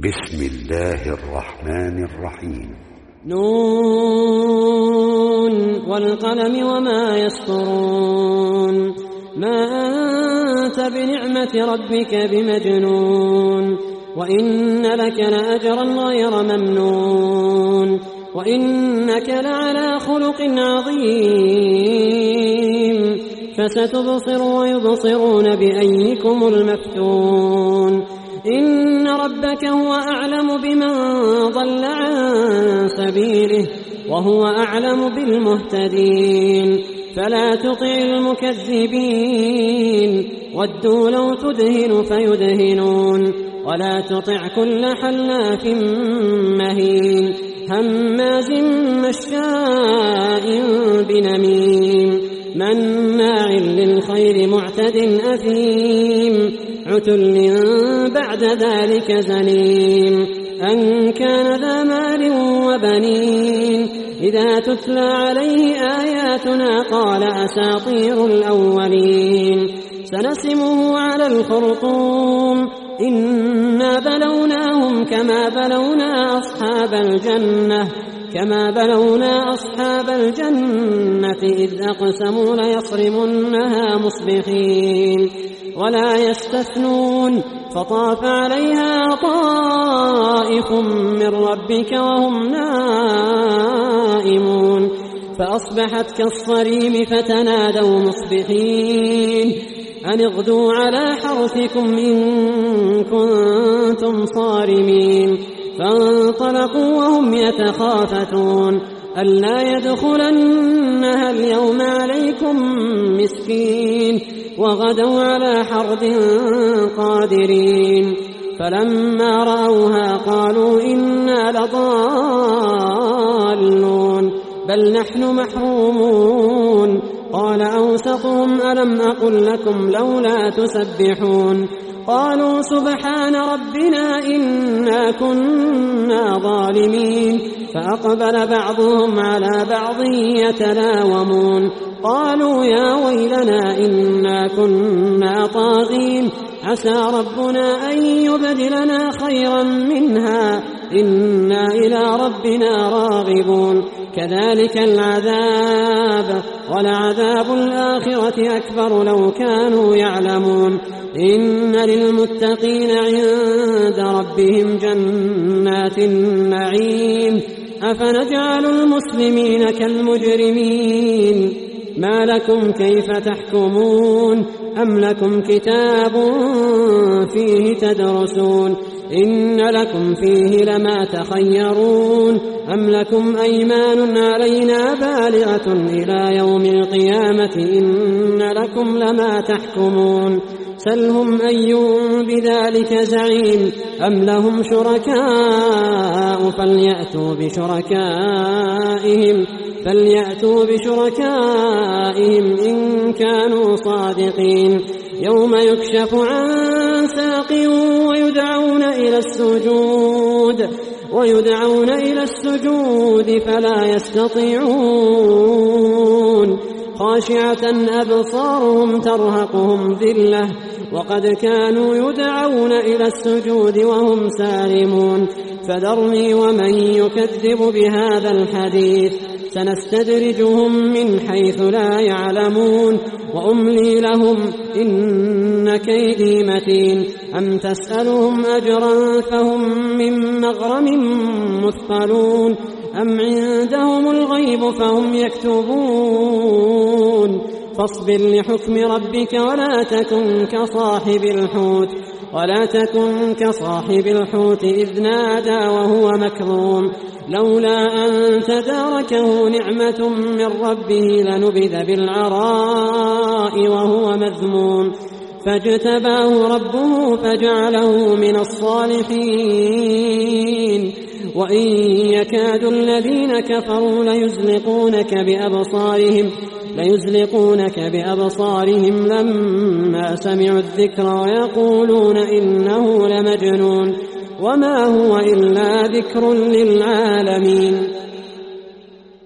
بسم الله الرحمن الرحيم. نون والقلم وما يسطرون. ما أنت بنعمة ربك بمجنون. وإن لك لأجرا غير ممنون. وإنك لعلى خلق عظيم. فستبصر ويبصرون بأيكم المفتون. إن ربك هو أعلم بمن ضل عن سبيله وهو أعلم بالمهتدين. فلا تطع المكذبين ودوا لو تدهن فيدهنون. ولا تطع كل حلاف مهين هماز مشاء بنميم مناع للخير معتد أثيم عتل بعد ذلك زنيم أن كان ذا مال وبنين. إذا تتلى عليه آياتنا قال أساطير الأولين. سنسمه على الخرطوم إنا بلوناهم كما بلونا أصحاب الجنة إذ أقسموا ليصرمنها مصبحين ولا يستثنون. فطاف عليها طائف من ربك وهم نائمون فأصبحت كالصريم فتنادوا مصبحين أن اغدوا على حرثكم إن كنتم صارمين. فانطلقوا وهم يتخافتون ألا يدخلنها اليوم عليكم مسكين وغدوا على حرد قادرين. فلما رأوها قالوا إنا لضالون بل نحن محرومون. قال أوسطهم ألم أقل لكم لولا تسبحون. قالوا سبحان ربنا إنا كنا ظالمين. فأقبل بعضهم على بعض يتلاومون قالوا يا ويلنا إنا كنا طاغين عسى ربنا أن يبدلنا خيرا منها إنا إلى ربنا راغبون. كذلك العذاب ولعذاب الآخرة أكبر لو كانوا يعلمون. إن للمتقين عند ربهم جنات النعيم. أفنجعل المسلمين كالمجرمين ما لكم كيف تحكمون أم لكم كتاب فيه تدرسون إن لكم فيه لما تخيرون أم لكم أيمان علينا بالغة إلى يوم القيامة إن لكم لما تحكمون. سلهم أيهم بذلك زعيم أم لهم شركاء فليأتوا بشركائهم إن كانوا صادقين. يوم يكشف عن ساق ويدعون إلى السجود فلا يستطيعون. خاشعة أبصارهم ترهقهم ذلة وقد كانوا يدعون إلى السجود وهم سالمون. فذرني ومن يكذب بهذا الحديث سنستدرجهم من حيث لا يعلمون وأملي لهم إن كيدي متين. أم تسألهم أجرا فهم من مغرم مثقلون أم عندهم الغيب فهم يكتبون. فاصبر لحكم ربك ولا تكن كصاحب الحوت إذ نادى وهو مكظوم لولا أن تداركه نعمة من ربه لنبذ بالعراء وهو مذموم. فاجتباه ربه فجعله من الصالحين. وإن يكاد الذين كفروا ليزلقونك بأبصارهم لما سمعوا الذكر ويقولون إنه لمجنون وما هو إلا ذكر للعالمين.